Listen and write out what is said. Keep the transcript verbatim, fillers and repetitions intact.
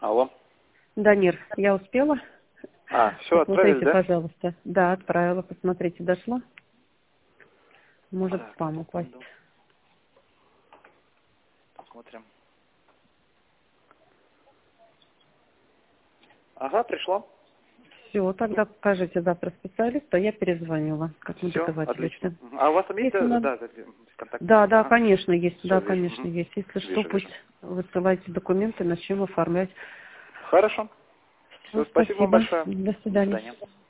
Алло. Данир, я успела? А, все, отправили, Посмотрите, да? пожалуйста. Да, отправила. Посмотрите, дошло? Может, Так, спам упасть. секунду. Посмотрим. Ага, пришло. Все, тогда покажите завтра специалиста, я перезвонила, как мы Все, договаривались. отлично. Мгм. А у вас там есть, Если да, надо... да, да, контакт? Да, да, Ага. конечно, есть. Все, Да, вижу. конечно, Мгм. есть. Если что, Вижу, пусть вижу. высылайте документы, начнем оформлять. Хорошо. Ну, Все, спасибо вам спасибо. большое. До До свидания. свидания.